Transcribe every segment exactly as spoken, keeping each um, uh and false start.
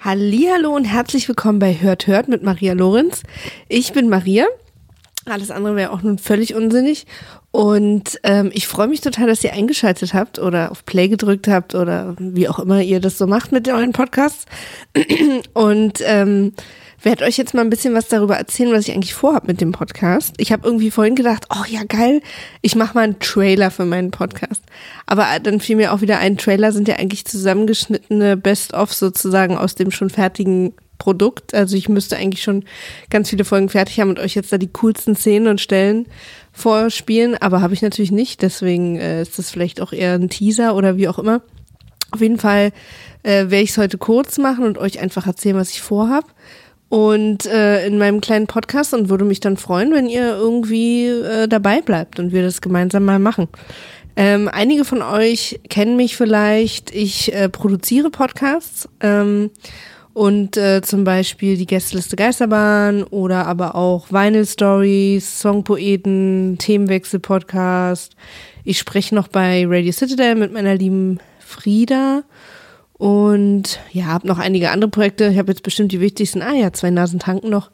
Hallihallo und herzlich willkommen bei Hört Hört mit Maria Lorenz. Ich bin Maria. Alles andere wäre auch nun völlig unsinnig. Und ähm, ich freue mich total, dass ihr eingeschaltet habt oder auf Play gedrückt habt oder wie auch immer ihr das so macht mit euren Podcasts. Und ähm, werde euch jetzt mal ein bisschen was darüber erzählen, was ich eigentlich vorhabe mit dem Podcast. Ich habe irgendwie vorhin gedacht, oh ja geil, ich mache mal einen Trailer für meinen Podcast. Aber dann fiel mir auch wieder ein, Trailer sind ja eigentlich zusammengeschnittene Best-of sozusagen aus dem schon fertigen Produkt. Also ich müsste eigentlich schon ganz viele Folgen fertig haben und euch jetzt da die coolsten Szenen und Stellen vorspielen, aber habe ich natürlich nicht. Deswegen äh, ist das vielleicht auch eher ein Teaser oder wie auch immer. Auf jeden Fall äh, werde ich es heute kurz machen und euch einfach erzählen, was ich vorhabe. Und äh, in meinem kleinen Podcast und würde mich dann freuen, wenn ihr irgendwie äh, dabei bleibt und wir das gemeinsam mal machen. Ähm, einige von euch kennen mich vielleicht. Ich äh, produziere Podcasts ähm, und äh, zum Beispiel die Gästeliste Geisterbahn oder aber auch Vinyl Stories, Songpoeten, Themenwechsel-Podcast. Ich spreche noch bei Radio Citadel mit meiner lieben Frieda. Und ja, habe noch einige andere Projekte. Ich habe jetzt bestimmt die wichtigsten. Ah ja, zwei Nasen tanken noch.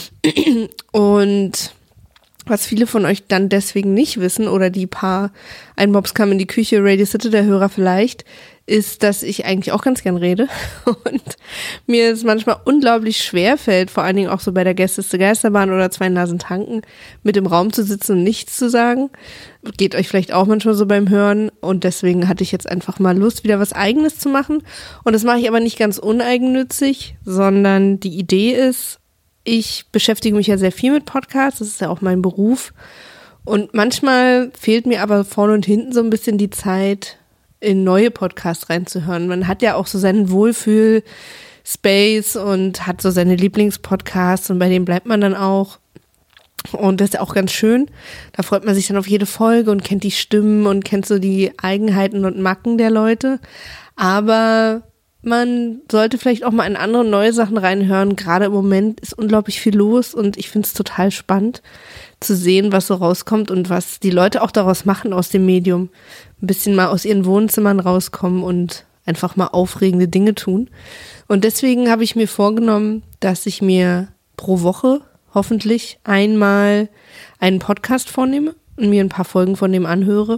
Und was viele von euch dann deswegen nicht wissen oder die paar Einmobs kamen in die Küche, Radio City, der Hörer vielleicht, ist, dass ich eigentlich auch ganz gern rede und mir es manchmal unglaublich schwer fällt, vor allen Dingen auch so bei der Gästeliste Geisterbahn oder zwei Nasen tanken, mit im Raum zu sitzen und nichts zu sagen. Geht euch vielleicht auch manchmal so beim Hören und deswegen hatte ich jetzt einfach mal Lust, wieder was Eigenes zu machen und das mache ich aber nicht ganz uneigennützig, sondern die Idee ist, ich beschäftige mich ja sehr viel mit Podcasts, das ist ja auch mein Beruf und manchmal fehlt mir aber vorne und hinten so ein bisschen die Zeit, in neue Podcasts reinzuhören. Man hat ja auch so seinen Wohlfühl-Space und hat so seine Lieblingspodcasts und bei denen bleibt man dann auch. Und das ist ja auch ganz schön. Da freut man sich dann auf jede Folge und kennt die Stimmen und kennt so die Eigenheiten und Macken der Leute. Aber man sollte vielleicht auch mal in andere neue Sachen reinhören. Gerade im Moment ist unglaublich viel los und ich finde es total spannend zu sehen, was so rauskommt und was die Leute auch daraus machen aus dem Medium. Ein bisschen mal aus ihren Wohnzimmern rauskommen und einfach mal aufregende Dinge tun. Und deswegen habe ich mir vorgenommen, dass ich mir pro Woche hoffentlich einmal einen Podcast vornehme und mir ein paar Folgen von dem anhöre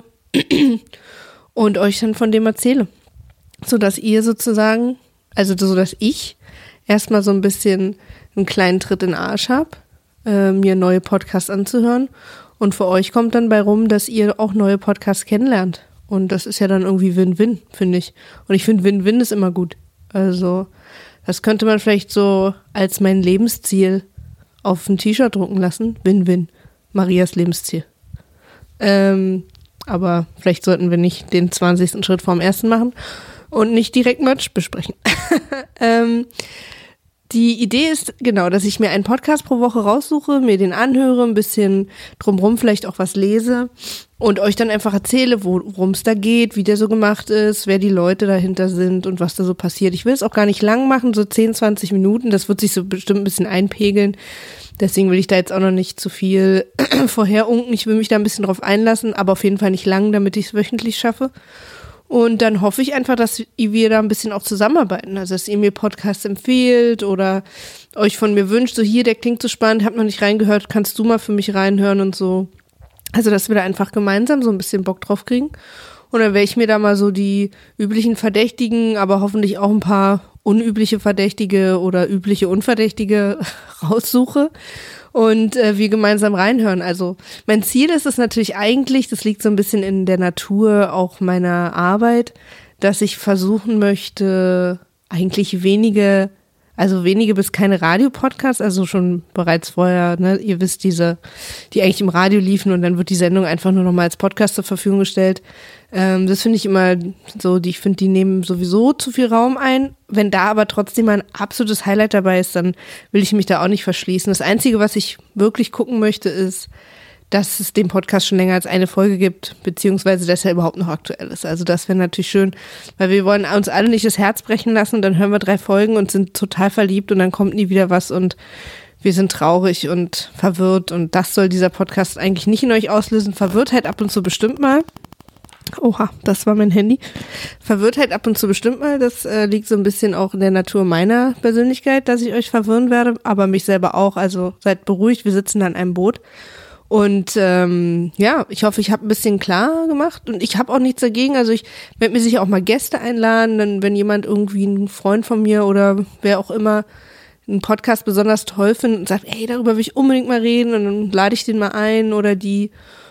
und euch dann von dem erzähle. Sodass ihr sozusagen, also so, dass ich erstmal so ein bisschen einen kleinen Tritt in den Arsch habe, äh, mir neue Podcasts anzuhören und für euch kommt dann bei rum, dass ihr auch neue Podcasts kennenlernt und das ist ja dann irgendwie Win-Win, finde ich. Und ich finde Win-Win ist immer gut. Also das könnte man vielleicht so als mein Lebensziel auf ein T-Shirt drucken lassen. Win-Win, Marias Lebensziel. Ähm, aber vielleicht sollten wir nicht den zwanzigsten Schritt vorm ersten machen und nicht direkt Merch besprechen. ähm, die Idee ist, genau, dass ich mir einen Podcast pro Woche raussuche, mir den anhöre, ein bisschen drumrum vielleicht auch was lese und euch dann einfach erzähle, worum es da geht, wie der so gemacht ist, wer die Leute dahinter sind und was da so passiert. Ich will es auch gar nicht lang machen, so zehn, zwanzig Minuten, das wird sich so bestimmt ein bisschen einpegeln. Deswegen will ich da jetzt auch noch nicht zu viel vorherunken. Ich will mich da ein bisschen drauf einlassen, aber auf jeden Fall nicht lang, damit ich es wöchentlich schaffe. Und dann hoffe ich einfach, dass wir da ein bisschen auch zusammenarbeiten. Also, dass ihr mir Podcasts empfehlt oder euch von mir wünscht, so hier, der klingt so spannend, hab noch nicht reingehört, kannst du mal für mich reinhören und so. Also, dass wir da einfach gemeinsam so ein bisschen Bock drauf kriegen. Und dann werde ich mir da mal so die üblichen Verdächtigen, aber hoffentlich auch ein paar unübliche Verdächtige oder übliche Unverdächtige raussuche und äh, wir gemeinsam reinhören. Also mein Ziel ist es natürlich eigentlich, das liegt so ein bisschen in der Natur auch meiner Arbeit, dass ich versuchen möchte, eigentlich wenige, also wenige bis keine Radiopodcasts, also schon bereits vorher, ne, ihr wisst, diese, die eigentlich im Radio liefen und dann wird die Sendung einfach nur noch mal als Podcast zur Verfügung gestellt. Ähm, das finde ich immer so, die, ich finde, die nehmen sowieso zu viel Raum ein. Wenn da aber trotzdem ein absolutes Highlight dabei ist, dann will ich mich da auch nicht verschließen. Das Einzige, was ich wirklich gucken möchte, ist, dass es den Podcast schon länger als eine Folge gibt, beziehungsweise dass er überhaupt noch aktuell ist. Also das wäre natürlich schön, weil wir wollen uns alle nicht das Herz brechen lassen und dann hören wir drei Folgen und sind total verliebt und dann kommt nie wieder was und wir sind traurig und verwirrt und das soll dieser Podcast eigentlich nicht in euch auslösen. Verwirrtheit ab und zu bestimmt mal, Oha, das war mein Handy. Verwirrtheit ab und zu bestimmt mal. Das äh, liegt so ein bisschen auch in der Natur meiner Persönlichkeit, dass ich euch verwirren werde, aber mich selber auch. Also seid beruhigt, wir sitzen da in einem Boot. Und ähm, ja, ich hoffe, ich habe ein bisschen klar gemacht und ich habe auch nichts dagegen. Also ich werde mir sicher auch mal Gäste einladen, dann wenn jemand irgendwie, ein Freund von mir oder wer auch immer, einen Podcast besonders toll findet und sagt, ey, darüber will ich unbedingt mal reden, und dann lade ich den mal ein oder die.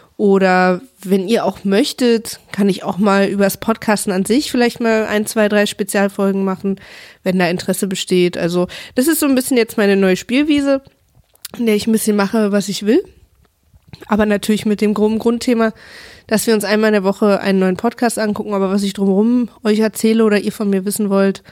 Oder wenn ihr auch möchtet, kann ich auch mal übers Podcasten an sich vielleicht mal ein, zwei, drei Spezialfolgen machen, wenn da Interesse besteht. Also das ist so ein bisschen jetzt meine neue Spielwiese, in der ich ein bisschen mache, was ich will. Aber natürlich mit dem groben Grundthema, dass wir uns einmal in der Woche einen neuen Podcast angucken. Aber was ich drumherum euch erzähle oder ihr von mir wissen wollt,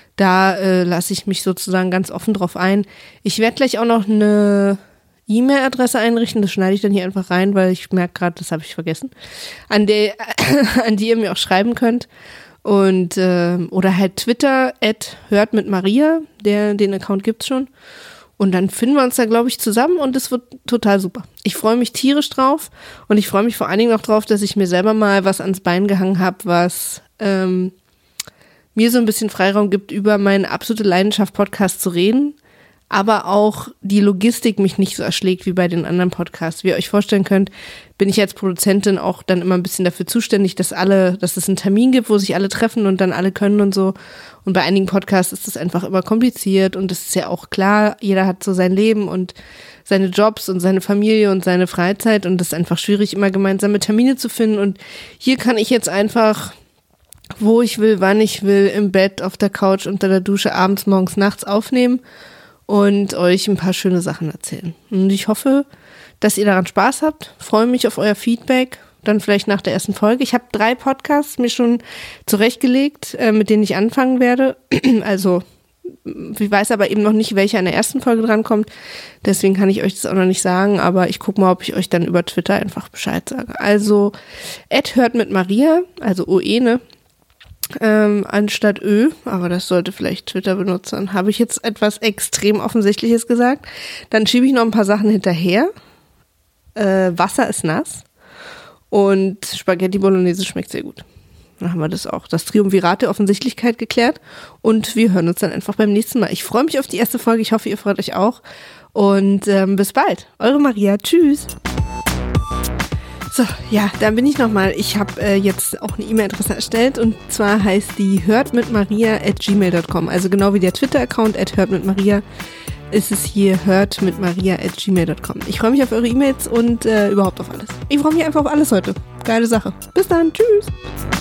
da äh, lasse ich mich sozusagen ganz offen drauf ein. Ich werde gleich auch noch eine E-Mail-Adresse einrichten, das schneide ich dann hier einfach rein, weil ich merke gerade, das habe ich vergessen, an der, an die ihr mir auch schreiben könnt. Und äh, oder halt Twitter, at hört mit Maria, der, den Account gibt's schon. Und dann finden wir uns da, glaube ich, zusammen und es wird total super. Ich freue mich tierisch drauf und ich freue mich vor allen Dingen auch drauf, dass ich mir selber mal was ans Bein gehangen habe, was ähm, mir so ein bisschen Freiraum gibt, über meine absolute Leidenschaft Podcast zu reden, aber auch die Logistik mich nicht so erschlägt wie bei den anderen Podcasts. Wie ihr euch vorstellen könnt, bin ich als Produzentin auch dann immer ein bisschen dafür zuständig, dass alle, dass es einen Termin gibt, wo sich alle treffen und dann alle können und so. Und bei einigen Podcasts ist das einfach immer kompliziert und es ist ja auch klar, jeder hat so sein Leben und seine Jobs und seine Familie und seine Freizeit und es ist einfach schwierig, immer gemeinsame Termine zu finden. Und hier kann ich jetzt einfach, wo ich will, wann ich will, im Bett, auf der Couch, unter der Dusche, abends, morgens, nachts aufnehmen und euch ein paar schöne Sachen erzählen. Und ich hoffe, dass ihr daran Spaß habt. Freue mich auf euer Feedback, dann vielleicht nach der ersten Folge. Ich habe drei Podcasts mir schon zurechtgelegt, äh, mit denen ich anfangen werde. Also ich weiß aber eben noch nicht, welcher in der ersten Folge drankommt. Deswegen kann ich euch das auch noch nicht sagen, aber ich gucke mal, ob ich euch dann über Twitter einfach Bescheid sage. Also Ed hört mit Maria, also O E, ne? Ähm, anstatt Ö, aber das sollte vielleicht Twitter benutzen. Habe ich jetzt etwas extrem Offensichtliches gesagt? Dann schiebe ich noch ein paar Sachen hinterher. Äh, Wasser ist nass und Spaghetti Bolognese schmeckt sehr gut. Dann haben wir das auch, das Triumvirat der Offensichtlichkeit geklärt und wir hören uns dann einfach beim nächsten Mal. Ich freue mich auf die erste Folge, ich hoffe, ihr freut euch auch und ähm, bis bald. Eure Maria, tschüss. So, ja, da bin ich nochmal. Ich habe äh, jetzt auch eine E-Mail-Adresse erstellt und zwar heißt die hört mit maria at gmail dot com. Also genau wie der Twitter-Account at hört mit maria ist es hier hört mit maria at gmail dot com. Ich freue mich auf eure E-Mails und äh, überhaupt auf alles. Ich freue mich einfach auf alles heute. Geile Sache. Bis dann. Tschüss.